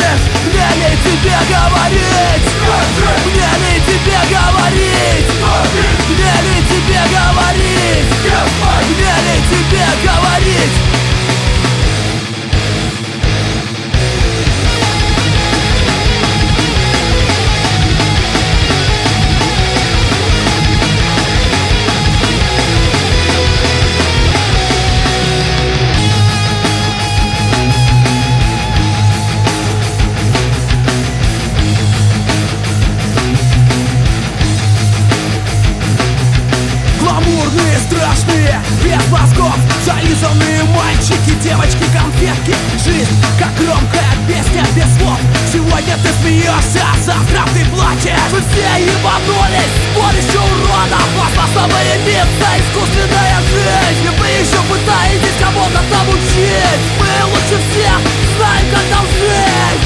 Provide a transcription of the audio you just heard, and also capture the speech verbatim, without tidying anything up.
Мне ли тебе говорить? Мне ли тебе говорить? Мне ли тебе говорить? Мне ли тебе говорить? Гламурные, страшные, без мозгов, зализанные мальчики, девочки, конфетки. Жизнь, как громкая песня без слов. Сегодня ты смеешься, а завтра ты плачешь. Вы все ебанулись, сборище уродов. Вас способна явиться искусственная жизнь. И вы еще пытаетесь кого-то там учить. Мы лучше всех знаем, как нам жить.